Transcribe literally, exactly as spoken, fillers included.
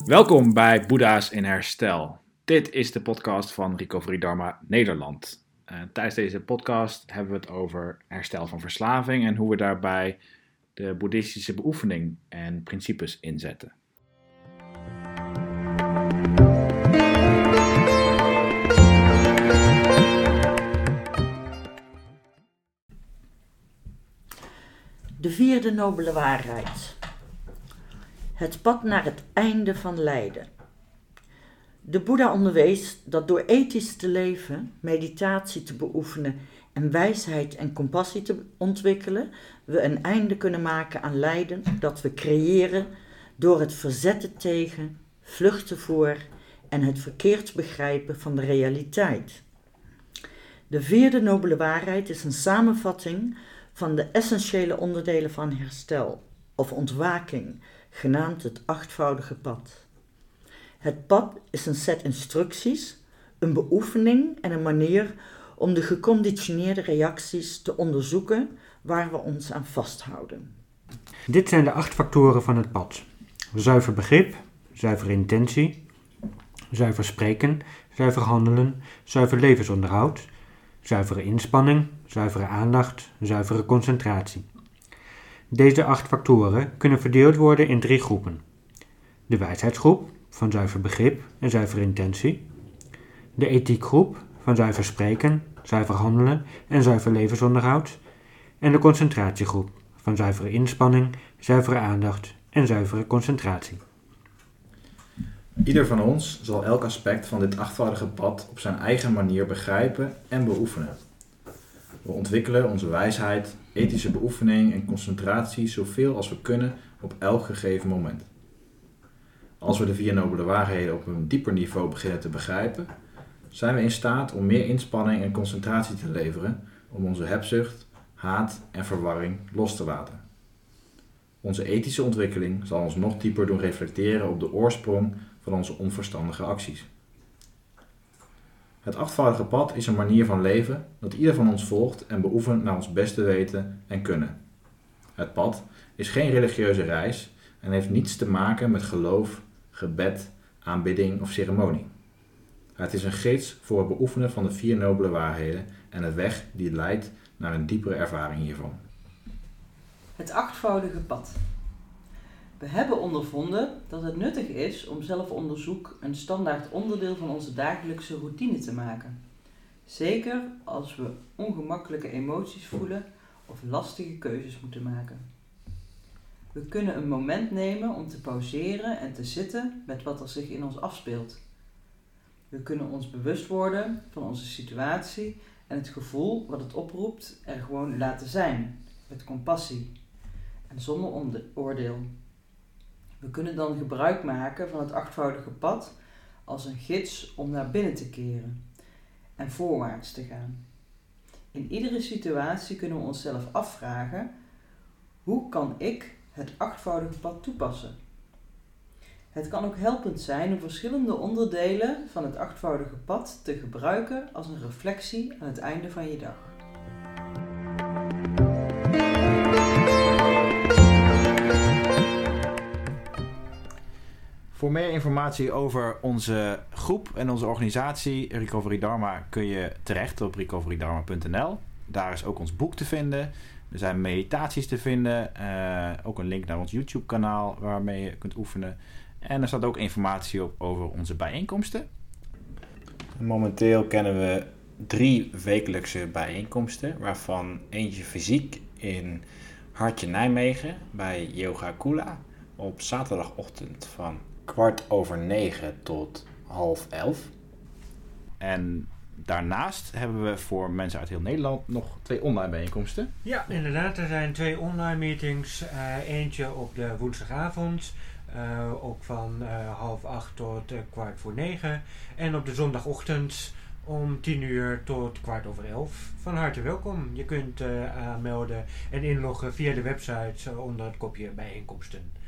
Welkom bij Boeddha's in Herstel. Dit is de podcast van Recovery Dharma Nederland. Uh, tijdens deze podcast hebben we het over herstel van verslaving en hoe we daarbij de boeddhistische beoefening en principes inzetten. De vierde nobele waarheid. Het pad naar het einde van lijden. De Boeddha onderwees dat door ethisch te leven, meditatie te beoefenen en wijsheid en compassie te ontwikkelen, we een einde kunnen maken aan lijden dat we creëren door het verzetten tegen, vluchten voor en het verkeerd begrijpen van de realiteit. De vierde nobele waarheid is een samenvatting van de essentiële onderdelen van herstel of ontwaking, genaamd het achtvoudige pad. Het pad is een set instructies, een beoefening en een manier om de geconditioneerde reacties te onderzoeken waar we ons aan vasthouden. Dit zijn de acht factoren van het pad. Zuiver begrip, zuivere intentie, zuiver spreken, zuiver handelen, zuiver levensonderhoud, zuivere inspanning, zuivere aandacht, zuivere concentratie. Deze acht factoren kunnen verdeeld worden in drie groepen. De wijsheidsgroep, van zuiver begrip en zuivere intentie. De ethiekgroep, van zuiver spreken, zuiver handelen en zuiver levensonderhoud. En de concentratiegroep, van zuivere inspanning, zuivere aandacht en zuivere concentratie. Ieder van ons zal elk aspect van dit achtvoudige pad op zijn eigen manier begrijpen en beoefenen. We ontwikkelen onze wijsheid, ethische beoefening en concentratie zoveel als we kunnen op elk gegeven moment. Als we de vier nobele waarheden op een dieper niveau beginnen te begrijpen, zijn we in staat om meer inspanning en concentratie te leveren om onze hebzucht, haat en verwarring los te laten. Onze ethische ontwikkeling zal ons nog dieper doen reflecteren op de oorsprong van onze onverstandige acties. Het achtvoudige pad is een manier van leven dat ieder van ons volgt en beoefent naar ons beste weten en kunnen. Het pad is geen religieuze reis en heeft niets te maken met geloof, gebed, aanbidding of ceremonie. Het is een gids voor het beoefenen van de vier nobele waarheden en een weg die leidt naar een diepere ervaring hiervan. Het achtvoudige pad. We hebben ondervonden dat het nuttig is om zelfonderzoek een standaard onderdeel van onze dagelijkse routine te maken. Zeker als we ongemakkelijke emoties voelen of lastige keuzes moeten maken. We kunnen een moment nemen om te pauzeren en te zitten met wat er zich in ons afspeelt. We kunnen ons bewust worden van onze situatie en het gevoel wat het oproept er gewoon laten zijn, met compassie en zonder oordeel. We kunnen dan gebruik maken van het achtvoudige pad als een gids om naar binnen te keren en voorwaarts te gaan. In iedere situatie kunnen we onszelf afvragen: hoe kan ik het achtvoudige pad toepassen? Het kan ook helpend zijn om verschillende onderdelen van het achtvoudige pad te gebruiken als een reflectie aan het einde van je dag. Voor meer informatie over onze groep en onze organisatie Recovery Dharma kun je terecht op recovery dharma punt n l. Daar is ook ons boek te vinden. Er zijn meditaties te vinden. Uh, ook een link naar ons YouTube kanaal waarmee je kunt oefenen. En er staat ook informatie op over onze bijeenkomsten. Momenteel kennen we drie wekelijkse bijeenkomsten, waarvan eentje fysiek in Hartje Nijmegen bij Yoga Kula op zaterdagochtend van kwart over negen tot half elf. En daarnaast hebben we voor mensen uit heel Nederland nog twee online bijeenkomsten. Ja, inderdaad. Er zijn twee online meetings. Uh, eentje op de woensdagavond. Uh, ook van uh, half acht tot uh, kwart voor negen. En op de zondagochtend om tien uur tot kwart over elf. Van harte welkom. Je kunt uh, aanmelden en inloggen via de website onder het kopje bijeenkomsten.